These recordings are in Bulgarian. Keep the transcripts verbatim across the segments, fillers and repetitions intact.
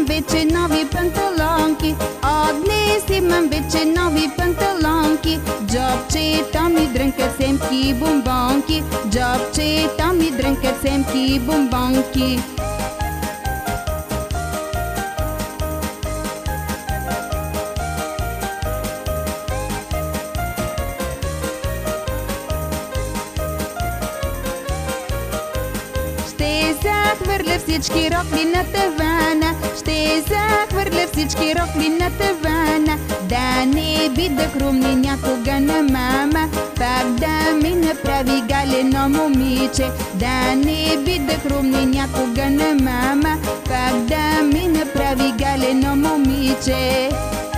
вече нови панталонки. От днес имам вече нови панталонки. Джобчето ми дрънкат семки и бомбонки. Джобчето ми дрънкат семки и бомбонки. Ще захвърля всички рокли на тавана. Ще захвърля всички рокли на тавана. Да не би да хрумне някога на мама, пак да ми направи галено момиче. Да не би да хрумне някога на мама, пак да ми направи галено момиче.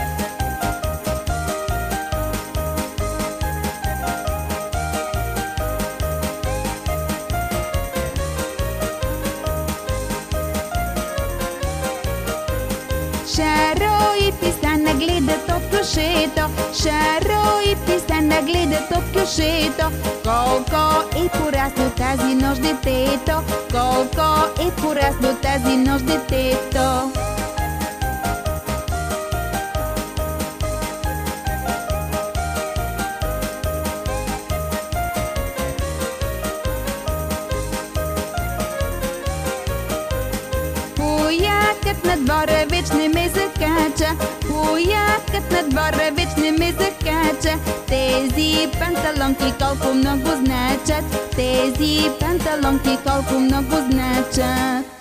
Шаро и Писана гледат от кюшето. Шаро и Писана гледат от кюшето. Колко е порасло тази нощ детето. Колко е порасло тази нощ детето. Поякът на двора веч не ме закача. Поякът на двора веч не ме закача. Тези панталонки колко много значат. Тези панталонки колко много значат.